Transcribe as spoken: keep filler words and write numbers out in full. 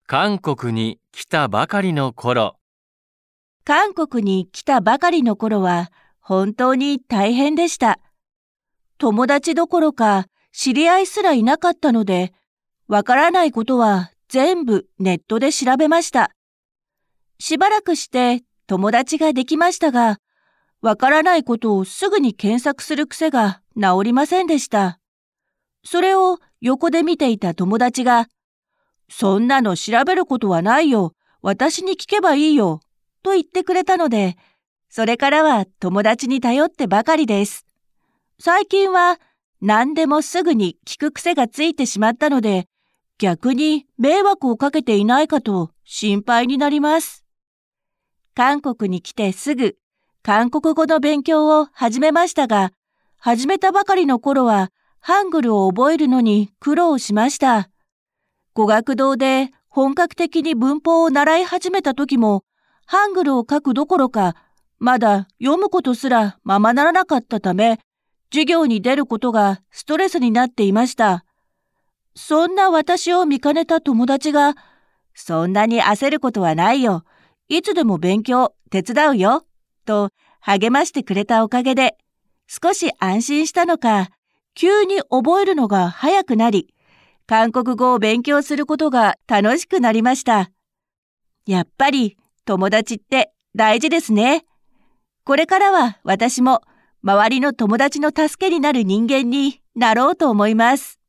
韓国に来たばかりの頃。 韓国に来たばかりの頃は本当に大変でした。友達どころか知り合いすらいなかったので、わからないことは全部ネットで調べました。しばらくして友達ができましたが、わからないことをすぐに検索する癖が治りませんでした。それを横で見ていた友達が、そんなの調べることはないよ。私に聞けばいいよ。と言ってくれたので、それからは友達に頼ってばかりです。最近は何でもすぐに聞く癖がついてしまったので、逆に迷惑をかけていないかと心配になります。韓国に来てすぐ韓国語の勉強を始めましたが、始めたばかりの頃はハングルを覚えるのに苦労しました。語学堂で本格的に文法を習い始めた時も、ハングルを書くどころか、まだ読むことすらままならなかったため、授業に出ることがストレスになっていました。そんな私を見かねた友達が、そんなに焦ることはないよ。いつでも勉強手伝うよ。と励ましてくれたおかげで、少し安心したのか、急に覚えるのが早くなり、韓国語を勉強することが楽しくなりました。やっぱり友達って大事ですね。これからは私も周りの友達の助けになる人間になろうと思います。